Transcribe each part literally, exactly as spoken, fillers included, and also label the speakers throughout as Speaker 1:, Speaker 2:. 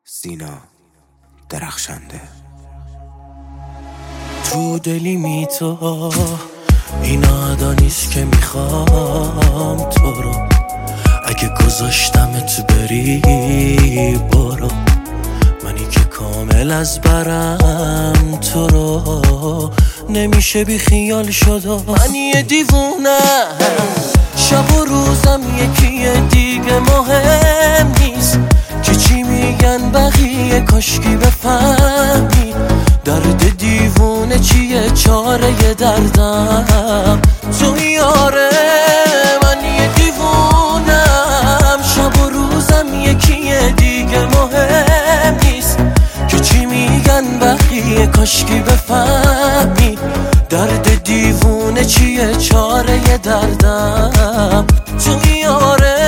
Speaker 1: سینا درخشنده. تو دلی می تو این آدا نیست که میخوام تو رو، اگه گذاشتمت بری برو، منی که کامل از برم تو رو نمیشه بی خیال شد. من یه دیوونه شب و روزم یکیه دیگه مهم نیست که چی میگن بقیه، کاشکی بفهمی درد دیوونه چیه، چاره دردم تو یاره. من یه دیوونم شب و روزم یکیه دیگه مهم نیست که چی میگن بقیه، کاشکی بفهمی درد دیوونه چیه، چاره دردم تو یاره.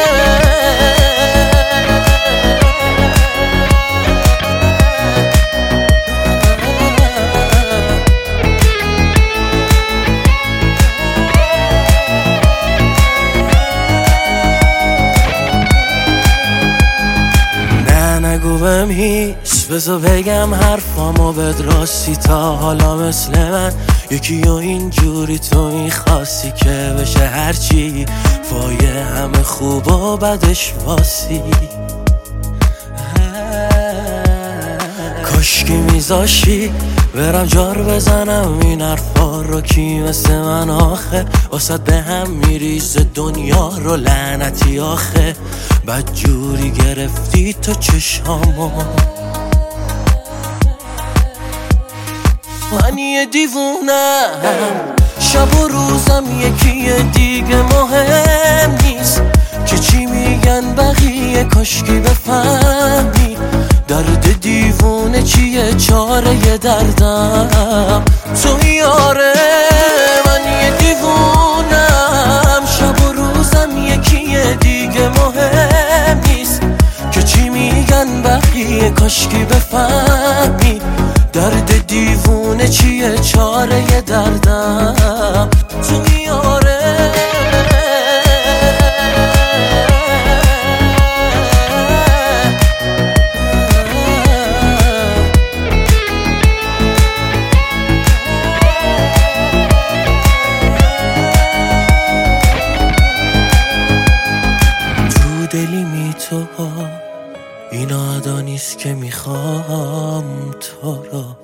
Speaker 1: نگو بهم هیچ، بذار بگم حرفامو بد راستی، تا حالا مثل من یکی و اینجوری تو میخواستی که بشه هرچی وایه همه خوب و بدش واسی. کاشکی میذاشی برم جار بزنم این حرفا رو، کی مثل من آخه واسد به هم میریزه دنیا رو، لعنتی آخه بد جوری گرفتی تو چشامو. من یه دیوونم شب و روزم یکیه دیگه مهم نیست که چی میگن بقیه، کاشکی بفهمی درد دیوونه چیه، چاره دردم تو یاره. من یه دیوونم شب و روزم یکیه دیگه مهم نیست که چی میگن بقیه، کاشکی بفهمی درد دیوونه چیه، چاره دردم تو یاره. دلی می تو این آدا نیست که میخوام تو رو،